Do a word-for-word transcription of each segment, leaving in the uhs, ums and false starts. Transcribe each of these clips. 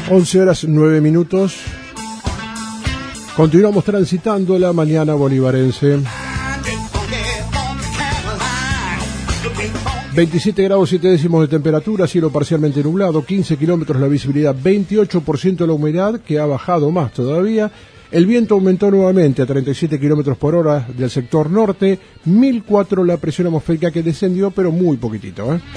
once horas nueve minutos. Continuamos transitando la mañana bolivarense. veintisiete grados siete décimos de temperatura, cielo parcialmente nublado, quince kilómetros la visibilidad, veintiocho por ciento la humedad, que ha bajado más todavía. El viento aumentó nuevamente a treinta y siete kilómetros por hora del sector norte, mil cuatro la presión atmosférica, que descendió, pero muy poquitito, ¿eh?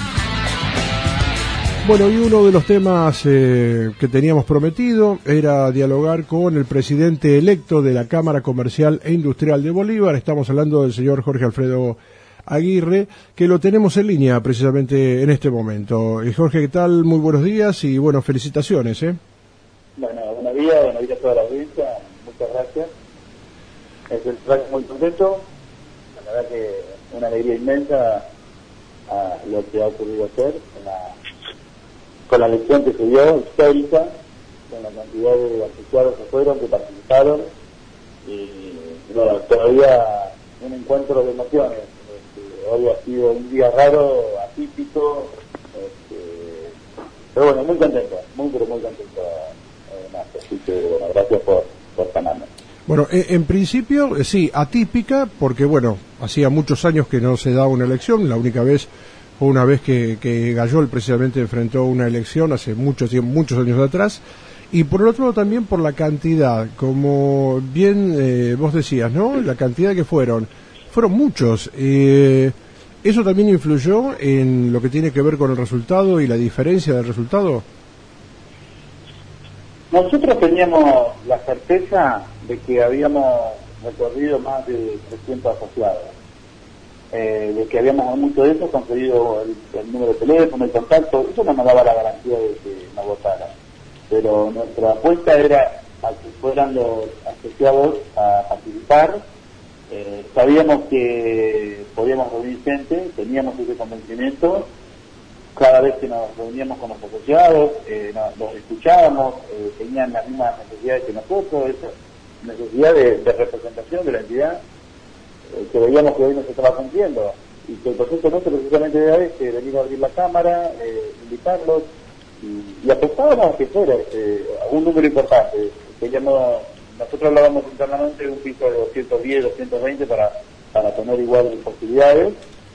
Bueno, y uno de los temas eh, que teníamos prometido era dialogar con el presidente electo de la Cámara Comercial e Industrial de Bolívar. Estamos hablando del señor Jorge Alfredo Aguirre, que lo tenemos en línea precisamente en este momento. Y Jorge, ¿qué tal? Muy buenos días y, bueno, felicitaciones, ¿eh? Bueno, buenos días, buenos días a toda la audiencia, muchas gracias. Es el traje muy contento, la verdad que una alegría inmensa a lo que ha ocurrido ayer, con la, con la elección que se dio, histórica, con la cantidad de asociados que fueron, que participaron, y bueno, todavía un encuentro de emociones. Este, hoy ha sido un día raro, atípico, este, pero bueno, muy contento, muy pero muy contento. Así que, bueno, gracias por, por llamarme. Bueno, en principio, sí, atípica, porque, bueno, hacía muchos años que no se daba una elección. La única vez fue una vez que, que Gayol precisamente enfrentó una elección hace muchos, muchos años atrás. Y por el otro lado también por la cantidad, como bien eh, vos decías, ¿no? La cantidad que fueron, fueron muchos. Eh, ¿Eso también influyó en lo que tiene que ver con el resultado y la diferencia del resultado? Nosotros teníamos la certeza de que habíamos recorrido más de trescientos asociados, eh, de que habíamos mucho de eso conseguido el, el número de teléfono, el contacto. Eso no nos daba la garantía de que nos votaran, pero nuestra apuesta era a que fueran los asociados a participar. Eh, sabíamos que podíamos reunir gente, teníamos ese convencimiento. Cada vez que nos reuníamos con los asociados, eh, nos, los escuchábamos, eh, tenían las mismas necesidades que nosotros, esa necesidad de, de representación de la entidad, eh, que veíamos que hoy no se estaba cumpliendo, y que el proceso nuestro precisamente era este, venir a abrir la cámara, eh, invitarlos, y, y apostábamos a que fuera eh, un número importante. Queríamos, nosotros hablábamos internamente de un piso de doscientos diez, doscientos veinte para, para tener igual posibilidades.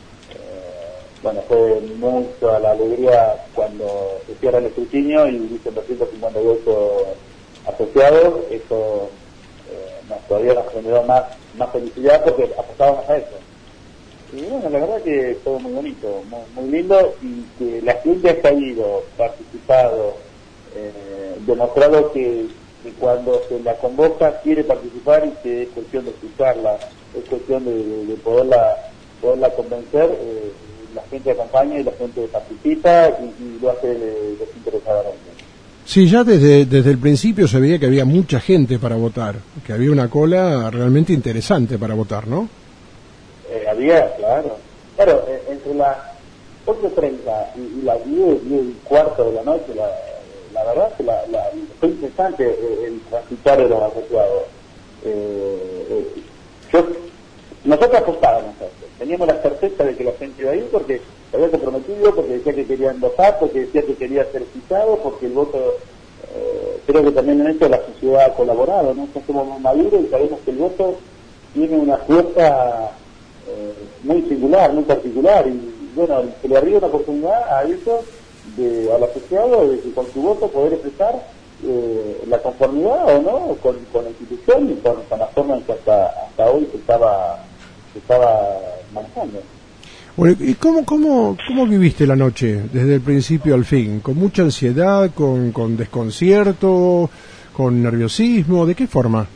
Bueno, fue mucha la alegría cuando se cierra el escrutinio y dicen doscientos cincuenta y ocho asociados. Eso eh, nos, todavía nos generó más, más felicidad porque apostábamos a eso. Y bueno, la verdad que todo muy bonito, muy, muy lindo, y que la gente ha caído, participado, eh, demostrado que, que cuando se la convoca quiere participar y que es cuestión de escucharla, es cuestión de, de, de poderla, poderla convencer. Eh, la gente acompaña y la gente participa y, y lo hace desinteresadamente. Sí, ya desde, desde el principio se veía que había mucha gente para votar, que había una cola realmente interesante para votar, ¿no? Eh, había, claro. Claro, eh, entre las ocho treinta y, y las diez, diez y cuarto de la noche, la, la verdad que la, la, fue interesante el, el transitar de los asociados. Eh, eh, yo, nosotros apostábamos a esto. Teníamos la certeza de que la gente iba a ir porque se había comprometido, porque decía que querían votar, porque decía que quería ser citado, porque el voto, eh, creo que también en esto la sociedad ha colaborado, ¿no? Nosotros somos más maduros y sabemos que el voto tiene una fuerza eh, muy singular, muy particular, y bueno, se le abrió una oportunidad a eso, de, al asociado, de que con su voto poder expresar eh, la conformidad o no con, con la institución y con, con la forma en que hasta, hasta hoy se estaba, se estaba manejando. Bueno, ¿y cómo, cómo, cómo viviste la noche desde el principio al fin? ¿Con mucha ansiedad, con, con desconcierto, con nerviosismo? ¿De qué forma?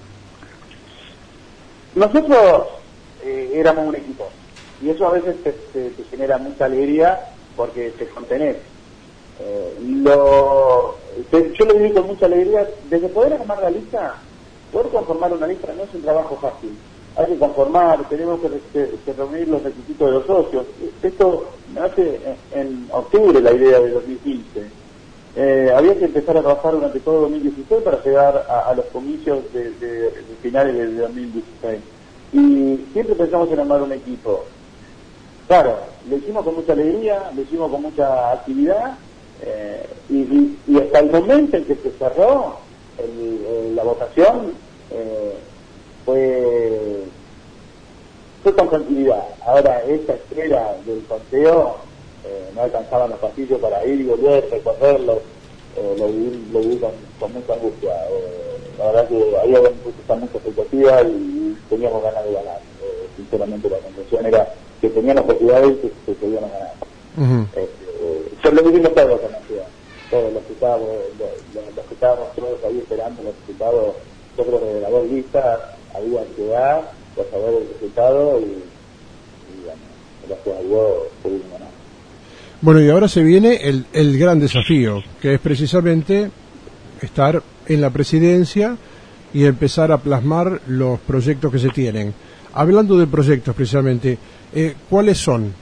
Nosotros eh, éramos un equipo y eso a veces te, te, te genera mucha alegría porque te contenés. Eh, lo, te, yo lo viví con mucha alegría. Desde poder armar la lista, poder conformar una lista no es un trabajo fácil. Hay que conformar, tenemos que, que, que reunir los requisitos de los socios. Esto nace en, en octubre, la idea de dos mil quince. Eh, había que empezar a trabajar durante todo dos mil dieciséis para llegar a, a los comicios de, de, de finales de dos mil dieciséis. Y siempre pensamos en armar un equipo. Claro, lo hicimos con mucha alegría, lo hicimos con mucha actividad, Eh, y, y, y hasta el momento en que se cerró el, el, la votación, eh, fue, fue con tranquilidad. Ahora, esta espera del conteo, eh, no alcanzaban los pasillos para ir y volver, recorrerlos, eh, lo viví, lo viví con, con mucha angustia. Eh, la verdad que había mucha expectativa y teníamos ganas de ganar. Eh, sinceramente, la conclusión era que teníamos posibilidades y que, que podíamos ganar. Uh-huh. eh, eh, yo lo vivimos todos en la ciudad, todos los que estábamos, los, los que estábamos todos ahí esperando los resultados. Yo creo que de la voz lista había ansiedad por saber el resultado y, y bueno, gracias a Dios pudimos ganar. Bueno, y ahora se viene el, el gran desafío, que es precisamente estar en la presidencia y empezar a plasmar los proyectos que se tienen. Hablando de proyectos precisamente, eh, ¿cuáles son?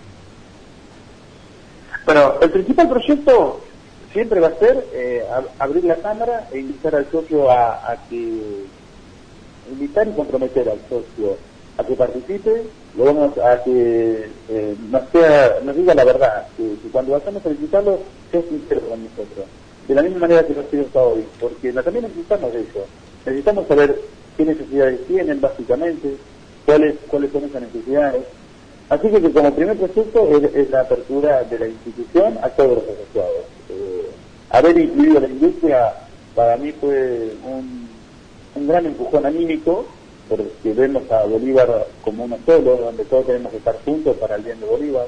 Bueno, el principal proyecto siempre va a ser eh, abrir la Cámara e invitar al socio a, a que invitar y comprometer al socio a que participe, lo vamos a que eh, nos, sea, nos diga la verdad, que, que cuando vayamos a visitarlo sea sincero con nosotros, de la misma manera que lo ha sido hasta hoy, porque no, también necesitamos de eso, necesitamos saber qué necesidades tienen básicamente, cuáles cuáles son esas necesidades. Así que, que como primer proyecto es, es la apertura de la institución a todos los asociados. Eh, haber incluido a la industria para mí fue un, un gran empujón anímico, porque vemos a Bolívar como uno solo, donde todos tenemos que estar juntos para el bien de Bolívar.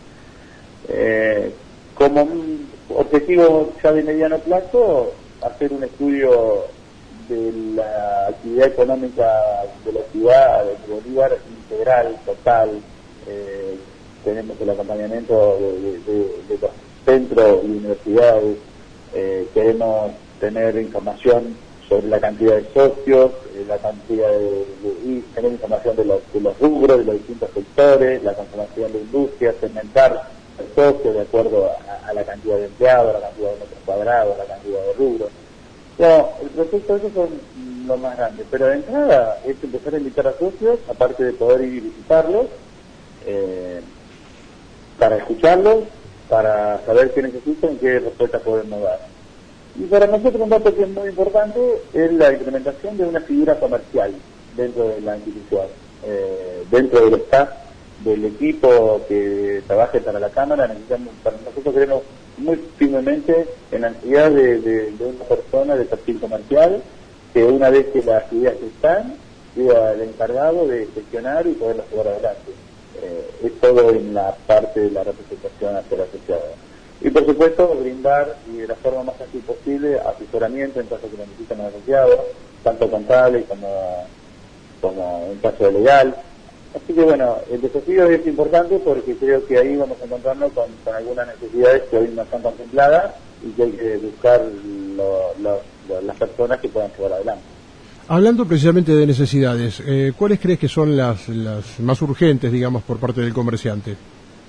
Eh, como un objetivo ya de mediano plazo, hacer un estudio de la actividad económica de la ciudad de Bolívar integral, total. Eh, tenemos el acompañamiento de, de, de, de los centros y universidades, eh, queremos tener información sobre la cantidad de socios, eh, la cantidad de, de y tener información de los, de los rubros, de los distintos sectores, la conformación de industrias, segmentar el socio de acuerdo a, a la cantidad de empleados, a la cantidad de metros cuadrados, a la cantidad de rubros. No, el proyecto de eso son lo más grande, pero de entrada es empezar a invitar a socios, aparte de poder ir y visitarlos, Eh, para escucharlos, para saber qué necesitan y qué respuestas podemos dar. Y para nosotros un dato que es muy importante es la implementación de una figura comercial dentro de la institución, eh, dentro del staff, del equipo que trabaje para la Cámara. Necesitamos, para nosotros creemos muy firmemente en la necesidad de, de, de una persona de perfil comercial, que una vez que las ideas están, sea el encargado de gestionar y poderlas llevar adelante. Eh, es todo en la parte de la representación hacia el asociado. Y por supuesto, brindar y de la forma más ágil posible asesoramiento en caso que lo necesiten los asociados, tanto contable como, como en caso legal. Así que bueno, el desafío es importante porque creo que ahí vamos a encontrarnos con, con algunas necesidades que hoy no están contempladas y que hay que buscar lo, lo, lo, las personas que puedan llevar adelante. Hablando precisamente de necesidades, eh, ¿cuáles crees que son las, las más urgentes, digamos, por parte del comerciante?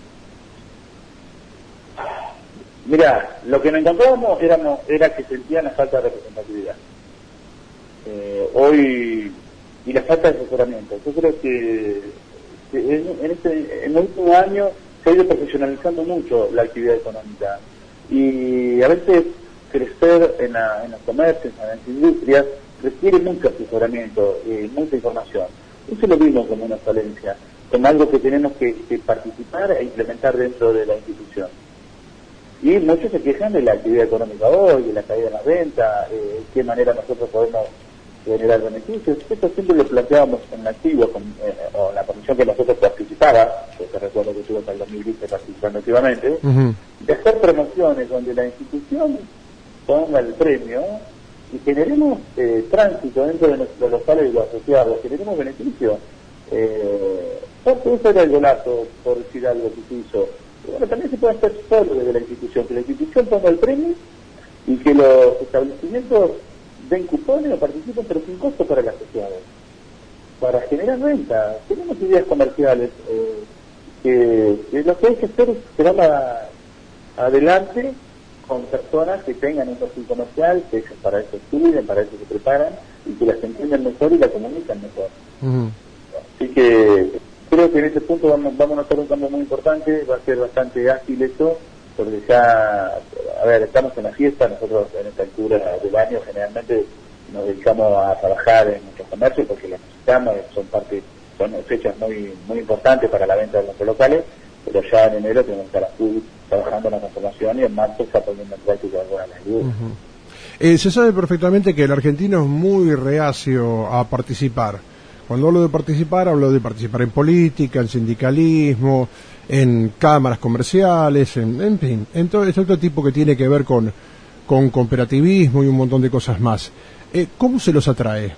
Mira, lo que nos encontrábamos éramos, era que sentían la falta de representatividad. Eh, hoy, y la falta de asesoramiento. Yo creo que, que en, en, este, en los últimos años se ha ido profesionalizando mucho la actividad económica. Y a veces crecer en, la, en los comercios, en las industrias, requiere mucho asesoramiento, eh, mucha información. Eso lo vimos como una falencia, como algo que tenemos que, que participar e implementar dentro de la institución. Y muchos se quejan de la actividad económica hoy, de la caída de las ventas, eh, de qué manera nosotros podemos generar beneficios. Esto siempre lo planteábamos en la activo, con, eh, o en la comisión que nosotros participaba, porque recuerdo que estuve hasta el dos mil veinte participando activamente, uh-huh. de hacer promociones donde la institución ponga el premio y generemos eh, tránsito dentro de nuestros locales y los asociados, generemos beneficios. Eh, parte de eso era el golazo, por decir algo que se hizo. Pero bueno, también se puede hacer solo desde la institución, que la institución ponga el premio y que los establecimientos den cupones o participen, pero sin costo para el asociado. Para generar renta, tenemos ideas comerciales eh, que, que lo que hay que hacer es llevarla adelante con personas que tengan un perfil comercial, que ellos para eso estudian, para eso se preparan y que las entiendan mejor y la comunican mejor. Uh-huh. Así que creo que en ese punto vamos, vamos a notar un cambio muy importante, va a ser bastante ágil eso porque ya, a ver, estamos en la fiesta, nosotros en esta altura del año generalmente nos dedicamos a trabajar en nuestros comercios porque los necesitamos, son parte, son fechas muy muy importantes para la venta de nuestros locales, pero ya en enero tenemos que estar full trabajando en la transformación y en marzo está poniendo en práctica algunas de las ayudas. Uh-huh. Eh, se sabe perfectamente que el argentino es muy reacio a participar. Cuando hablo de participar, hablo de participar en política, en sindicalismo, en cámaras comerciales, en, en fin, en todo este otro tipo que tiene que ver con, con cooperativismo y un montón de cosas más. Eh, ¿Cómo se los atrae?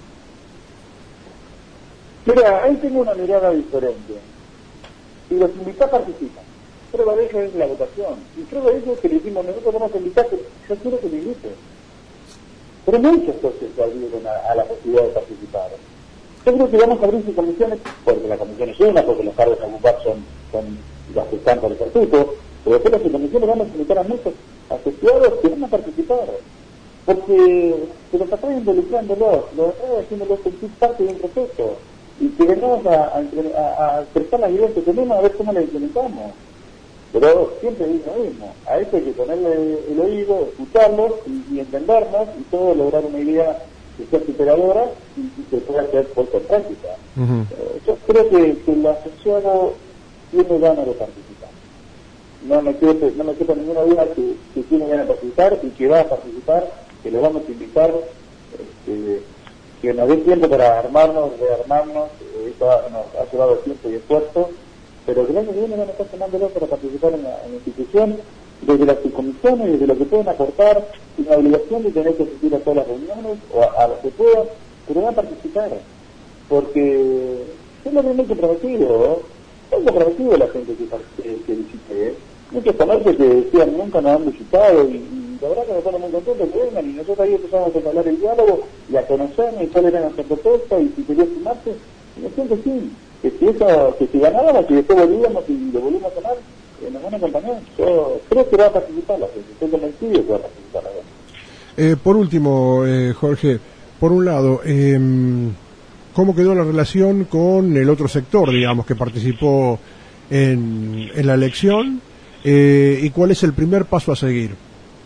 Mira, ahí tengo una mirada diferente. Si los invitás participan. Prueba de ello es la votación. Y prueba de ello es que le decimos, nosotros vamos a invitar, que yo quiero que me inviten. Pero muchos socios se abrieron a, a la posibilidad de participar. Yo creo que vamos a abrir sus comisiones, porque la comisión es una, porque los cargos a ocupar son, son los que están por el estatuto, pero después las comisiones vamos a invitar a muchos asociados que van a participar. Porque se los atrae involucrándolos, los atrae haciéndolos sentir parte de un proceso. Y que venimos a, a, a, a expresar las ideas que tenemos a ver cómo las implementamos. Pero siempre digo lo mismo, a eso hay que ponerle el oído, escucharlos y, y entendernos y todo lograr una idea que sea superadora y, y que pueda ser puesta en práctica. Uh-huh. Eh, yo creo que, que el asociado tiene ganas de participar. No me quepa, no me quepa ninguna duda que, que tiene ganas de participar y que va a participar, que lo vamos a invitar, este, que nos dé tiempo para armarnos, rearmarnos, eh, esto ha, nos ha llevado tiempo y esfuerzo, pero que el año que viene van a estar tomándolo para participar en la, en la institución, desde las subcomisiones, desde lo que pueden aportar, sin la obligación de tener que asistir a todas las reuniones, o a, a las que puedan, pero van a participar, porque es lo realmente comprometido, es comprometido la gente que, que, que visite, ¿eh? Muchos comercios que decían nunca nos han visitado, y, y la verdad que nos estamos muy contentos que vengan, y nosotros ahí empezamos a hablar el diálogo, y a conocernos, y cuál era nuestra propuesta, y si quería sumarse, y me siento sí. Que si, eso, que si ganábamos y después volvíamos y lo volvimos a tomar, eh, nos van a acompañar. Yo creo que va a participar la gente, estoy convencido que va a participar la gente. Eh, por último, eh, Jorge, por un lado, eh, ¿cómo quedó la relación con el otro sector, digamos, que participó en, en la elección? Eh, ¿Y cuál es el primer paso a seguir?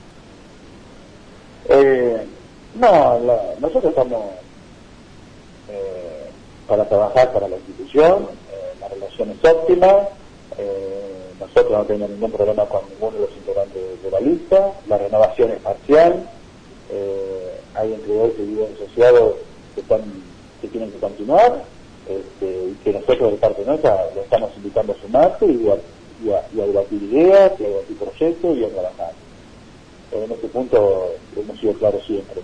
Eh, no, la, nosotros estamos... Eh, para trabajar para la institución, eh, la relación es óptima, eh, nosotros no tenemos ningún problema con ninguno de los integrantes de la lista, la renovación es parcial, eh, hay entre ocho y diez asociados que, están, que tienen que continuar, este, y que nosotros de parte nuestra lo estamos invitando a sumarse y a, y a, y a debatir ideas, y a debatir proyectos y a trabajar. En este punto hemos sido claros siempre.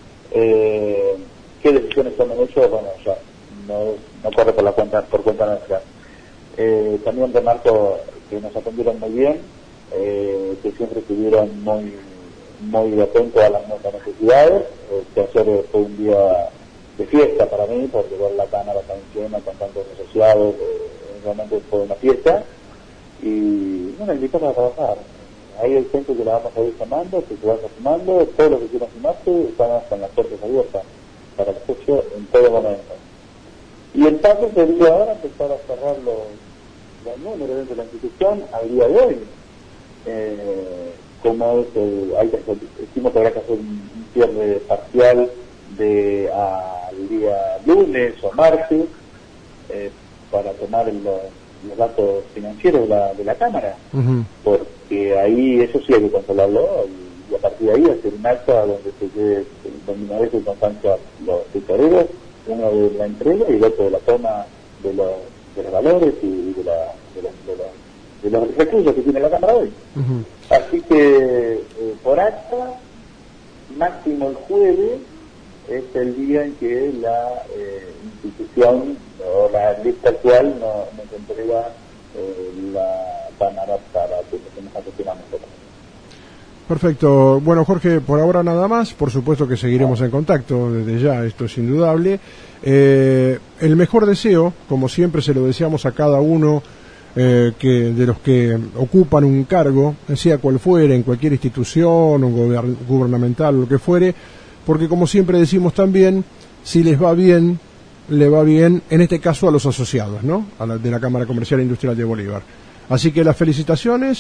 Eh, ¿Qué decisiones toman ellos? Bueno, ya no, no corre por la cuenta por cuenta nuestra. Eh, también remarco que nos atendieron muy bien, eh, que siempre estuvieron muy muy atentos a las nuestras necesidades. Eh, que ayer fue un día de fiesta para mí, porque ver la cámara tan llena con tantos asociados, eh, realmente fue una fiesta, y bueno, invitamos a trabajar. Ahí hay gente que la vamos a ir sumando, que se vaya sumando, todos los que quieran sumarse, estamos con las puertas abiertas para el socio en todo momento. Y el paso sería ahora empezar a cerrar los, los números dentro de la institución al día de hoy. Eh, como es, eh, hay que hacer, decimos que habrá que hacer un, un cierre parcial de al día lunes o martes eh, para tomar los, los datos financieros de la, de la Cámara, uh-huh. Porque ahí eso sí hay que controlarlo y, y a partir de ahí hacer un acta donde se quede una vez en constancia los tesoreros, uno de la entrega y el otro de la toma de los, de los valores y de, la, de, la, de, la, de los recursos que tiene la Cámara hoy. Uh-huh. Así que eh, por acta, máximo el jueves es el día en que la eh, institución o la lista actual no, nos entrega eh, la Cámara para que nos asesoramos nosotros. Perfecto. Bueno, Jorge, por ahora nada más. Por supuesto que seguiremos en contacto desde ya, esto es indudable. Eh, el mejor deseo, como siempre se lo deseamos a cada uno eh, que de los que ocupan un cargo, sea cual fuere, en cualquier institución o gober- gubernamental, lo que fuere, porque como siempre decimos también, si les va bien, le va bien, en este caso a los asociados, ¿no? A la, de la Cámara Comercial e Industrial de Bolívar. Así que las felicitaciones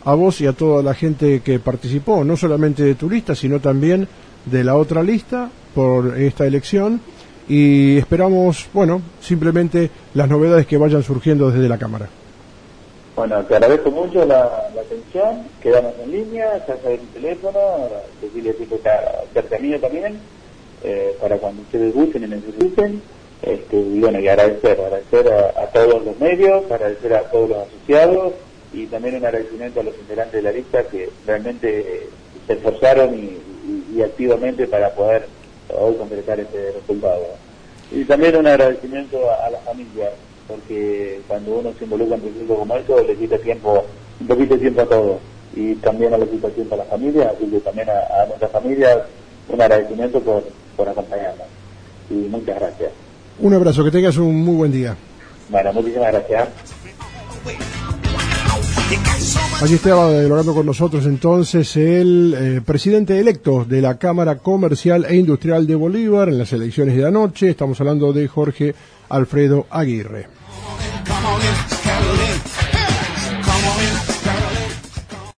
a vos y a toda la gente que participó, no solamente de tu lista, sino también de la otra lista por esta elección, y esperamos, bueno, simplemente las novedades que vayan surgiendo desde la Cámara. Bueno, te agradezco mucho la, la atención, quedamos en línea, ya sabes mi teléfono, decirle que está cerca mío también, eh, para cuando ustedes gusten y necesiten, este, y bueno, y agradecer, agradecer a, a todos los medios, agradecer a todos los asociados, y también un agradecimiento a los integrantes de la lista que realmente eh, se esforzaron y, y, y activamente para poder hoy concretar este resultado. Y también un agradecimiento a, a las familias, porque cuando uno se involucra en proyectos como estos, le quita tiempo, un poquito de tiempo a todos, y también a la quita tiempo a las familias, así que también a, a nuestras familias un agradecimiento por, por acompañarnos. Y muchas gracias. Un abrazo, que tengas un muy buen día. Bueno, muchísimas gracias. Allí estaba dialogando con nosotros entonces el eh, presidente electo de la Cámara Comercial e Industrial de Bolívar en las elecciones de anoche. Estamos hablando de Jorge Alfredo Aguirre.